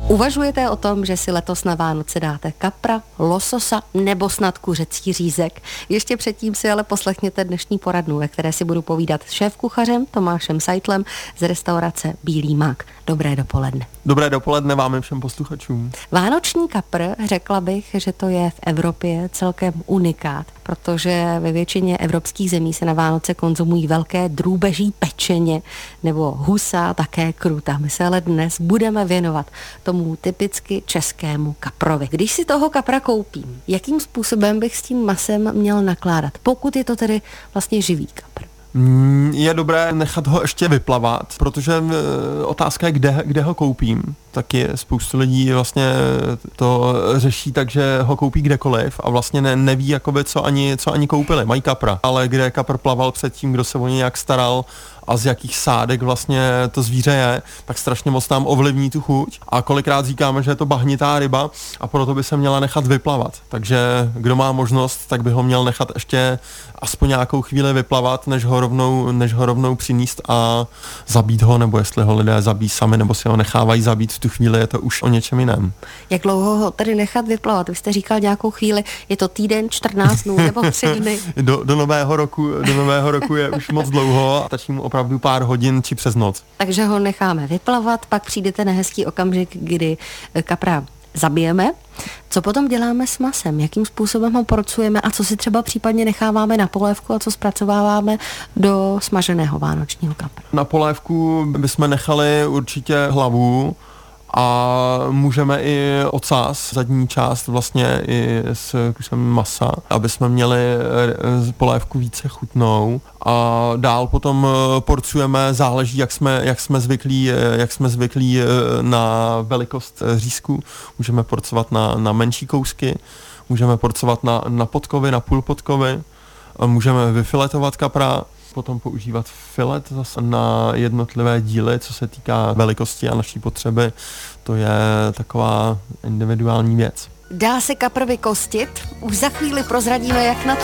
Uvažujete o tom, že si letos na Vánoce dáte kapra, lososa nebo snad kuřecí řízek? Ještě předtím si ale poslechněte dnešní poradnu, ve které si budu povídat s šéfkuchařem Tomášem Seitlem z restaurace Bílý mak. Dobré dopoledne. Dobré dopoledne vám i všem posluchačům. Vánoční kapr, řekla bych, že to je v Evropě celkem unikát, protože ve většině evropských zemí se na Vánoce konzumují velké drůbeží pečeně nebo husa, také kruta. My se ale dnes budeme věnovat tomu typicky českému kaprovi. Když si toho kapra koupím, jakým způsobem bych s tím masem měl nakládat, pokud je to tedy vlastně živý kapr? Je dobré nechat ho ještě vyplavat, protože otázka je, kde ho koupím. Taky spoustu lidí vlastně to řeší tak, že ho koupí kdekoliv a vlastně neví, jakoby, co ani koupili. Mají kapra, ale kde kapr plaval předtím, kdo se o něj nějak staral a z jakých sádek vlastně to zvíře je, tak strašně moc nám ovlivní tu chuť. A kolikrát říkáme, že je to bahnitá ryba a proto by se měla nechat vyplavat. Takže kdo má možnost, tak by ho měl nechat ještě aspoň nějakou chvíli vyplavat, než ho rovnou přinést a zabít ho, nebo jestli ho lidé zabíjí sami, nebo si ho nechávají zabít, v tu chvíli je to už o něčem jiném. Jak dlouho ho tedy nechat vyplavat? Vy jste říkal nějakou chvíli, je to týden, 14 dnů nebo 3 dny? Do nového roku je už moc dlouho a stačí mu opravdu pár hodin či přes noc. Takže ho necháme vyplavat, pak přijdete na hezký okamžik, kdy kapra zabijeme. Co potom děláme s masem? Jakým způsobem ho porcujeme a co si třeba případně necháváme na polévku a co zpracováváme do smaženého vánočního kapra? Na polévku bychom nechali určitě hlavu a můžeme i ocas, zadní část vlastně i s kusem masa, aby jsme měli polévku více chutnou a dál potom porcujeme, záleží, jak jsme zvyklí na velikost řízku. Můžeme porcovat na menší kousky, můžeme porcovat na podkovy, na půl podkovy, můžeme vyfiletovat kapra, potom používat filet zase na jednotlivé díly, co se týká velikosti a naší potřeby. To je taková individuální věc. Dá se kapr vykostit? Už za chvíli prozradíme, jak na to.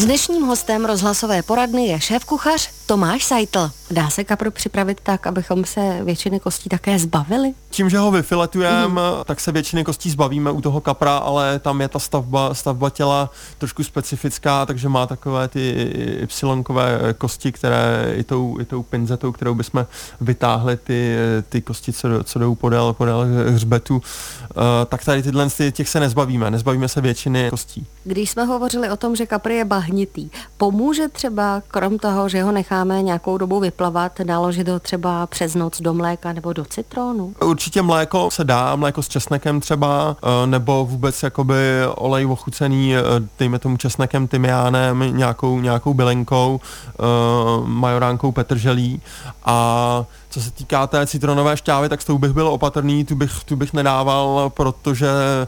Dnešním hostem rozhlasové poradny je šéfkuchař Tomáš Seitl. Dá se kapru připravit tak, abychom se většiny kostí také zbavili? Tím, že ho vyfiletujeme, tak se většiny kostí zbavíme u toho kapra, ale tam je ta stavba těla trošku specifická, takže má takové ty y-kové kosti, které i tou pinzetou, kterou bychom vytáhli ty kosti, co jdou podél hřbetu, tak tady tyhle těch se nezbavíme se většiny kostí. Když jsme hovořili o tom, že kapr je bahnitý, pomůže třeba, krom toho, že ho necháme nějakou dobu vyplavat, naložit ho třeba přes noc do mléka nebo do citronu? Určitě mléko se dá, mléko s česnekem třeba, nebo vůbec jakoby olej ochucený, dejme tomu česnekem, tymiánem, nějakou bylinkou, majoránkou, petrželí. A co se týká té citronové šťávy, tak s tou bych byl opatrný, tu bych nedával, protože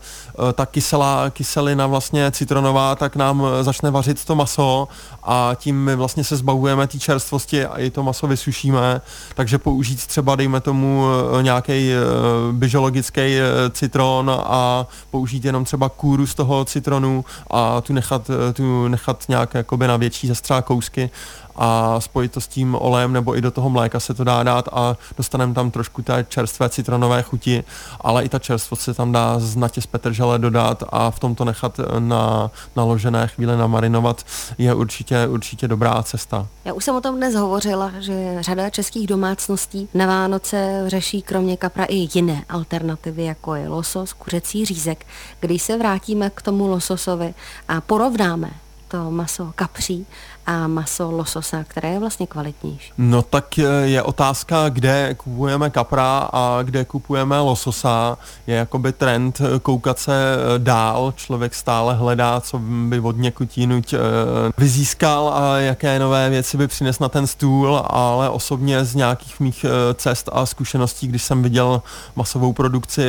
ta kyselina vlastně citronová, tak nám začne vařit to maso a tím my vlastně se zbavujeme té čerstvosti a i to maso vysušíme, takže použít třeba, dejme tomu, nějaký biologický citron a použít jenom třeba kůru z toho citronu a tu nechat nějak jakoby na větší zastřelá kousky a spojit to s tím olejem nebo i do toho mléka se to dá dát a dostaneme tam trošku té čerstvé citronové chuti, ale i ta čerstvost se tam dá znatě z petržele dodat a v tom to nechat na naložené chvíli namarinovat je určitě dobrá cesta. Já už jsem o tom dnes hovořila, že řada českých domácností na Vánoce řeší kromě kapra i jiné alternativy, jako je losos, kuřecí řízek. Když se vrátíme k tomu lososovi a porovnáme to maso kapří a maso lososa, které je vlastně kvalitnější? No tak je otázka, kde kupujeme kapra a kde kupujeme lososa. Je jakoby trend koukat se dál, člověk stále hledá, co by od někud jinuť vyzískal a jaké nové věci by přines na ten stůl, ale osobně z nějakých mých cest a zkušeností, když jsem viděl masovou produkci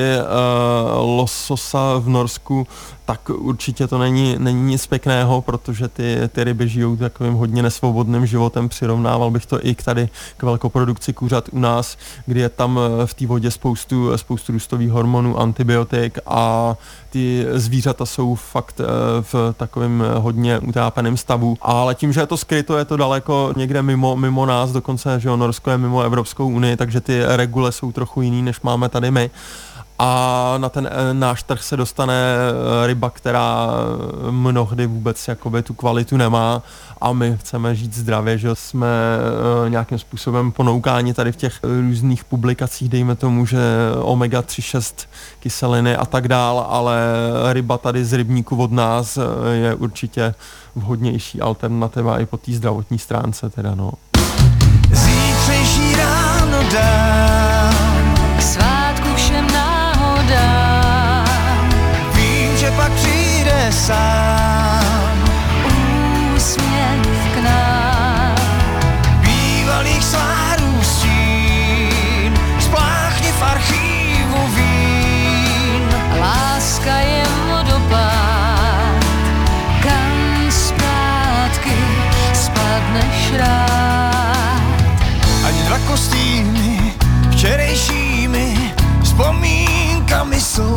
lososa v Norsku, tak určitě to není nic pěkného, protože ty ryby žijou takovým hodně nesvobodným životem. Přirovnával bych to i k velkoprodukci kuřat u nás, kdy je tam v té vodě spoustu růstových hormonů, antibiotik a ty zvířata jsou fakt v takovém hodně utápeném stavu. Ale tím, že je to skryto, je to daleko někde mimo nás, dokonce, že Norsko je mimo Evropskou unii, takže ty regule jsou trochu jiný, než máme tady my. A na ten náš trh se dostane ryba, která mnohdy vůbec jakoby tu kvalitu nemá a my chceme žít zdravě, že jsme nějakým způsobem ponoukáni tady v těch různých publikacích, dejme tomu, že omega 3,6 kyseliny a tak dál, ale ryba tady z rybníku od nás je určitě vhodnější alternativa i po té zdravotní stránce teda, no. Zítřejší ráno dám k svátku všem náhodám. Vím, že pak přijde sám úsměv k nám. Bývalých svárů stín spláchni v archívu vín. Láska je vodopád, kam zpátky spadneš rád. Ať dva kostýmy včerejšími vzpomínkami jsou,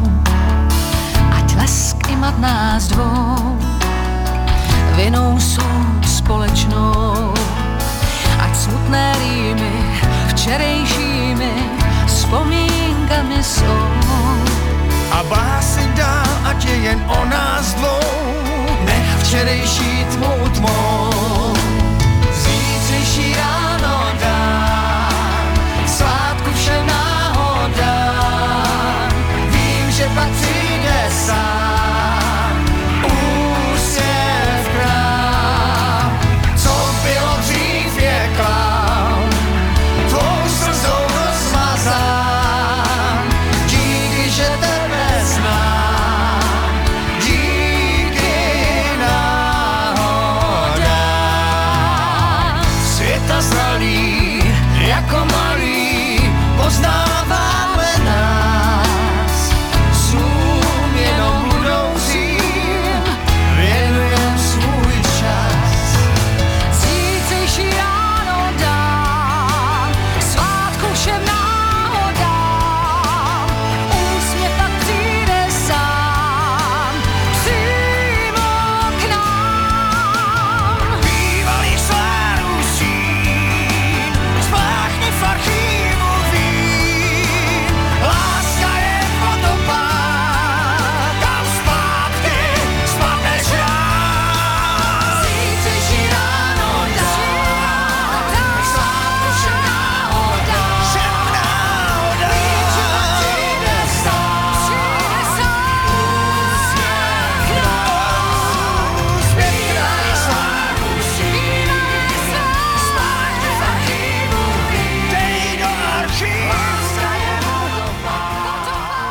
ať lesk i mat nás dvou vinou jsou společnou, ať smutné rýmy včerejšími vzpomínkami jsou. A básy dál, ať je jen o nás dvou, nech včerejší tmou tmou. Zítřejší ráno dám svátku všem náhodám. Vím, že pak přijde sám úsměv k nám. Co bylo dřív je klaun, tvou slzou rozmazán. Díky, že tebe znám, díky náhodám.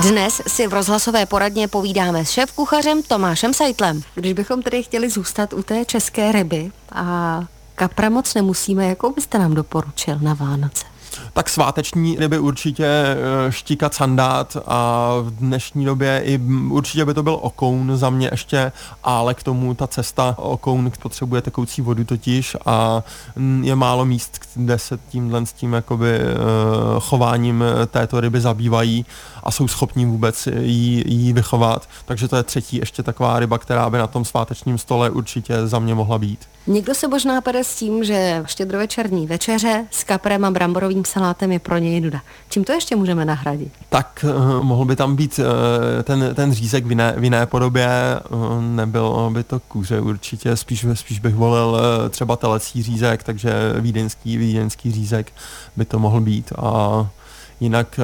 Dnes si v rozhlasové poradně povídáme s šéfkuchařem Tomášem Seitlem. Když bychom tedy chtěli zůstat u té české ryby a kapra moc nemusíme, jakou byste nám doporučil na Vánoce? Tak sváteční ryby určitě štíkat sandát a v dnešní době i určitě by to byl okoun za mě ještě, ale k tomu ta cesta okoun potřebuje tekoucí vodu totiž a je málo míst, kde se s tím jakoby chováním této ryby zabývají a jsou schopní vůbec jí vychovat. Takže to je třetí ještě taková ryba, která by na tom svátečním stole určitě za mě mohla být. Někdo se možná pere s tím, že štědrovečerní večeře s kaprem a bramborovým salátem je pro něj nuda. Čím to ještě můžeme nahradit? Tak mohl by tam být ten řízek v jiné podobě, nebylo by to kuře určitě, spíš bych volil třeba telecí řízek, takže vídeňský řízek by to mohl být a jinak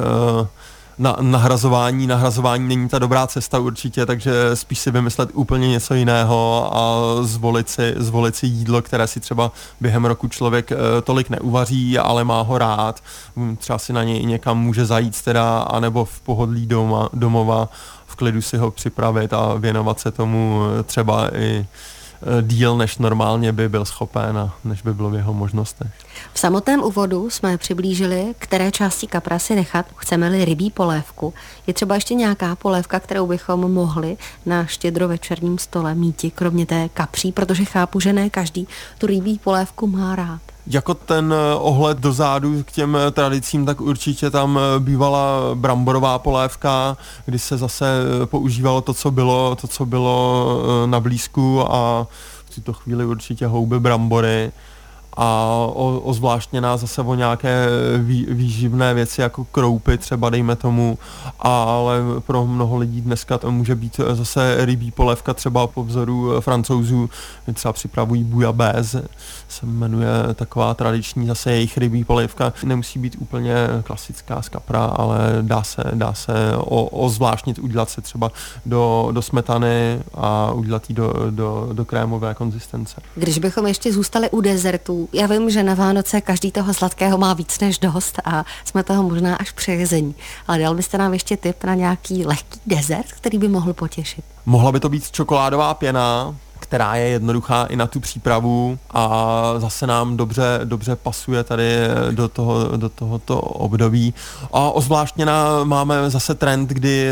nahrazování není ta dobrá cesta určitě, takže spíš si vymyslet úplně něco jiného a zvolit si jídlo, které si třeba během roku člověk tolik neuvaří, ale má ho rád. Třeba si na něj někam může zajít teda, anebo v pohodlí domova v klidu si ho připravit a věnovat se tomu třeba i díl, než normálně by byl schopen a než by bylo v jeho možnostech. V samotném úvodu jsme přiblížili, které části kapra si nechat, chceme-li rybí polévku. Je třeba ještě nějaká polévka, kterou bychom mohli na štědrovečerním stole míti, kromě té kapří, protože chápu, že ne každý tu rybí polévku má rád. Jako ten ohled dozadu k těm tradicím, tak určitě tam bývala bramborová polévka, kdy se zase používalo to, co bylo na blízku a v tuto chvíli určitě houby, brambory a ozvláštněná zase o nějaké výživné věci jako kroupy třeba dejme tomu, ale pro mnoho lidí dneska to může být zase rybí polévka třeba po vzoru Francouzů, třeba připravují bouillabaisse, se jmenuje taková tradiční zase jejich rybí polévka. Nemusí být úplně klasická z kapra, ale dá se ozvláštnit, udělat se třeba do smetany a udělat ji do krémové konzistence. Když bychom ještě zůstali u dezertů, já vím, že na Vánoce každý toho sladkého má víc než dost a jsme toho možná až přejezení, ale dal byste nám ještě tip na nějaký lehký dezert, který by mohl potěšit? Mohla by to být čokoládová pěna, která je jednoduchá i na tu přípravu a zase nám dobře pasuje tady do tohoto období. A ozvláštněná máme zase trend, kdy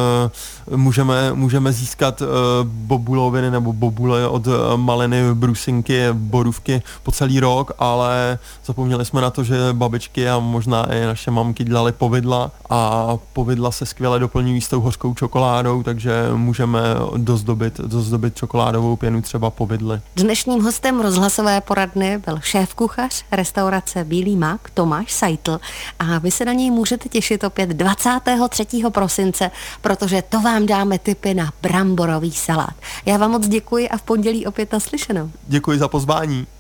můžeme získat bobuloviny nebo bobule od maliny, brusinky, borůvky po celý rok, ale zapomněli jsme na to, že babičky a možná i naše mamky dělaly povidla a povidla se skvěle doplňují s tou hořkou čokoládou, takže můžeme dozdobit čokoládovou pěnu třeba povidly. Dnešním hostem rozhlasové poradny byl šéfkuchař restaurace Bílý mak Tomáš Seitl a vy se na něj můžete těšit opět 23. prosince, protože to vám dáme tipy na bramborový salát. Já vám moc děkuji a v pondělí opět naslyšenou. Děkuji za pozvání.